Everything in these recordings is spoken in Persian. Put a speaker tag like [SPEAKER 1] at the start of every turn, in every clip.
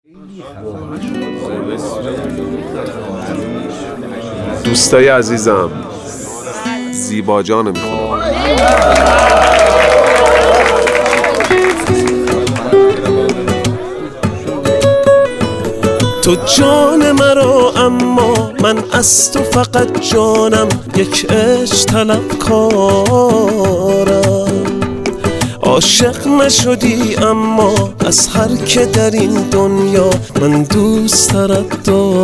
[SPEAKER 1] دوستای عزیزم، زیبا جان میخونم.
[SPEAKER 2] تو جان مرا اما من از تو فقط جانم، یک عشق طلبکارم. عاشق نشدی اما از هر که در این دنیا من دوست ترت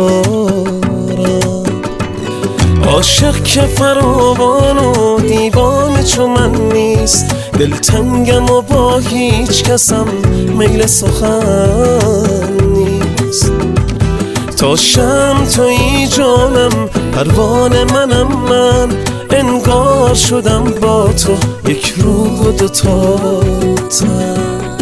[SPEAKER 2] دارم. عاشق که فراوان و دیوانه چو من نیست، دلتنگم و با هیچ کسم میل سخن نیست. تا شم تویی جانم، پروانه منم من، انگار شدم با تو یک روح و دوتا تن.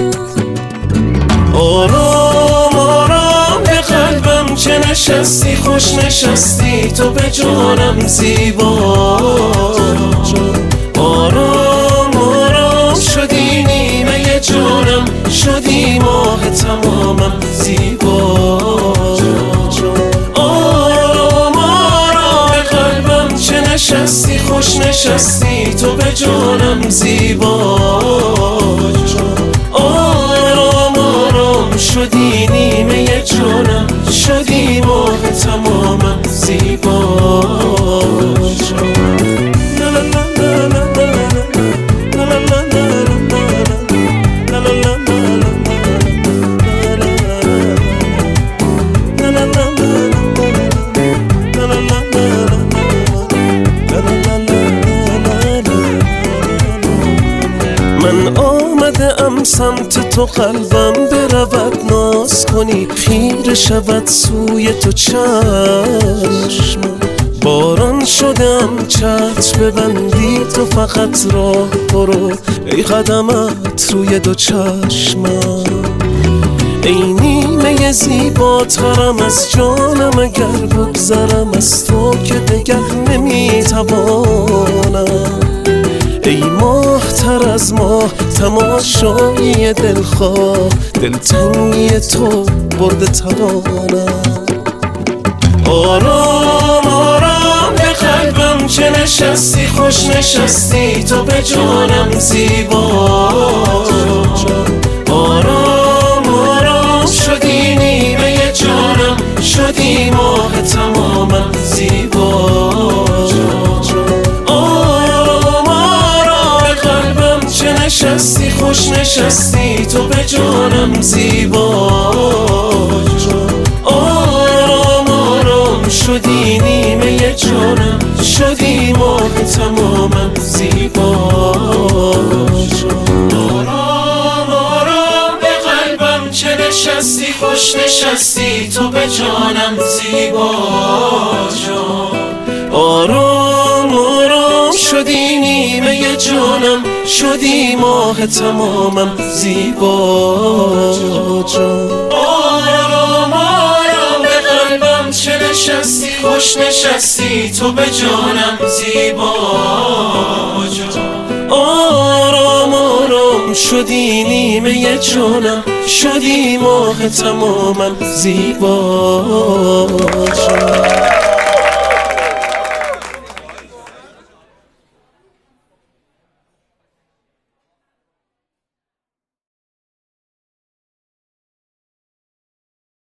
[SPEAKER 2] آرام آرام به قلبم که نشستی، خوش نشستی تو به جانم زیبا. آرام آرام شدی نیمه جانم، شدی ماه تمامم زیبا. آرام آرام به قلبم که نشستی، خوش نشستی تو به جانم زیبا. آرام آرام شدی نیمه جانم، شدی ماه تمامم زیبا. من آمده ام سمت تو، قلبم برود ناز کنی، خیره شود سوی تو چشم. باران شدم چتر ببندی تو فقط راه برو، ای قدمت روی دو چشمم. ای نیمه زیباترم از جانم، اگر بگذرم از تو که دگر نمیتوانم. ای ماه تر از ماه، تماشایی دلخواه، دلتنگی تو برده توانم. آرام آرام به قلبم که نشستی، خوش نشستی تو به جانم زیبا. آرام آرام شدی نیمه جانم، شدی ماه تمامم زیبا. نشستی خوش نشستی تو به جانم زیبا. آرام آرام شدی نیمه جانم، شدی ماه تمامم زیبا. آرام آرام به قلبم که نشستی، خوش نشستی تو به جانم زیبا. آرام آرام شدی نیمه جانم، شدی ماه تمامم زیبا. آرام آرام به قلبم که نشستی، خوش نشستی تو به جانم زیبا. آرام آرام شدی نیمه جانم، شدی ماه تمامم زیبا.